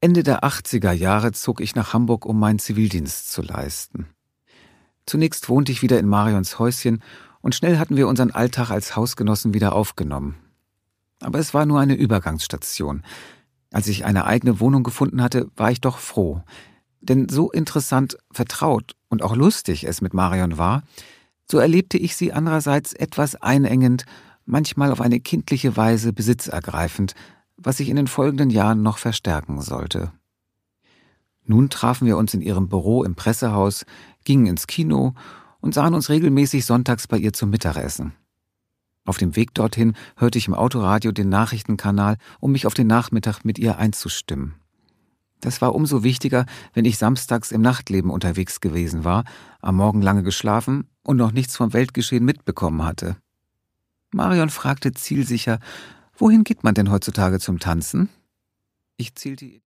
Ende der 80er Jahre zog ich nach Hamburg, um meinen Zivildienst zu leisten. Zunächst wohnte ich wieder in Marions Häuschen und schnell hatten wir unseren Alltag als Hausgenossen wieder aufgenommen. Aber es war nur eine Übergangsstation. Als ich eine eigene Wohnung gefunden hatte, war ich doch froh. Denn so interessant, vertraut und auch lustig es mit Marion war, so erlebte ich sie andererseits etwas einengend, manchmal auf eine kindliche Weise besitzergreifend, was sich in den folgenden Jahren noch verstärken sollte. Nun trafen wir uns in ihrem Büro im Pressehaus, gingen ins Kino und sahen uns regelmäßig sonntags bei ihr zum Mittagessen. Auf dem Weg dorthin hörte ich im Autoradio den Nachrichtenkanal, um mich auf den Nachmittag mit ihr einzustimmen. Das war umso wichtiger, wenn ich samstags im Nachtleben unterwegs gewesen war, am Morgen lange geschlafen und noch nichts vom Weltgeschehen mitbekommen hatte. Marion fragte zielsicher: »Wohin geht man denn heutzutage zum Tanzen?« Ich zielte